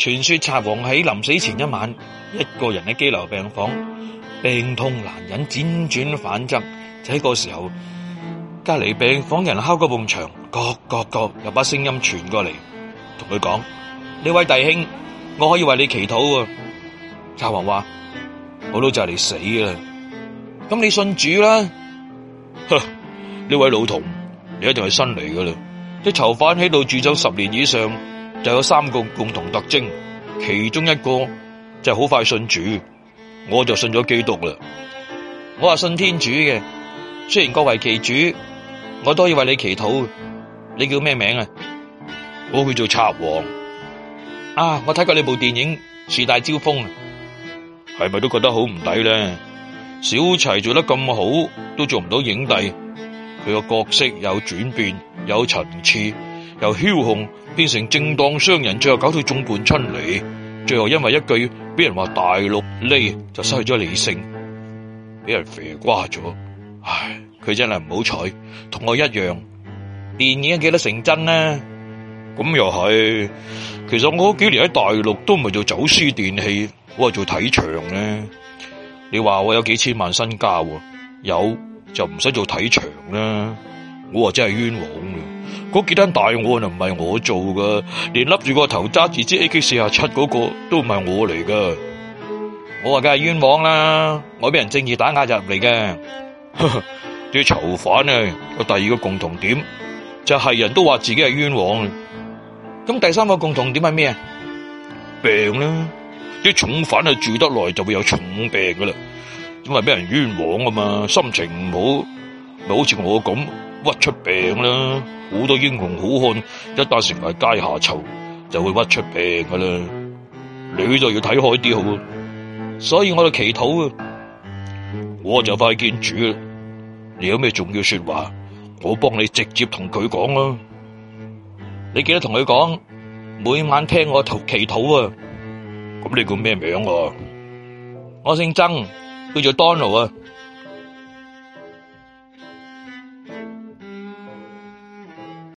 傳說賊王喺臨死前一晚，一個人喺羈留病房，病痛難忍，輾轉反側。就喺個時候，隔籬病房人敲嗰埲牆，各有把聲音傳過嚟，同佢講：呢位弟兄，我可以為你祈禱啊。賊王話：我都就嚟死啦，咁你信主啦。呢位老童，你一定係新嚟噶啦。啲囚犯喺度住咗10年以上，就有3個共同特徵，其中一個就係好快信主。我就信咗基督啦。我話信天主嘅，雖然各為其主，我都可以為你祈禱。你叫咩名啊？我叫做賊王。啊，我睇過你部電影《樹大招風》，係咪都覺得好唔抵咧？小齊做得咁好，都做唔到影帝。佢個角色有轉變，有層次，由梟雄變成正當商人，最後搞到眾叛親離，最後因為一句俾人話大陸呢就失去咗理性，俾人肥瓜咗。唉，佢真係唔好彩，同我一樣。電影幾多成真呢？咁又係，其實我幾年喺大陸都唔係做走私電器，我係做睇場呢。你話我有幾千萬身家，有就唔使做睇場啦。我話真係冤枉嘅，嗰幾單大案啊唔係我做噶，連笠住個頭揸住支 AK-47嗰個都唔係我嚟噶。我話梗係冤枉啦，我俾人正義打壓入嚟嘅。啲囚犯啊，有第二個共同點就係人都話自己係冤枉。咁第3個共同點係咩啊？病啦，啲重犯啊住得耐就會有重病噶啦，因為俾人冤枉啊嘛，心情唔好，咪好似我咁屈出病啦。好多英雄好漢一旦成為階下囚，就會屈出病噶啦。你就要睇開啲好，所以我就祈禱啊，我就快見主啦。你有咩重要說話，我幫你直接同佢講啦。你記得同佢講，每晚聽我祈禱啊。咁你叫咩名啊？我姓曾，叫做 Donald 啊。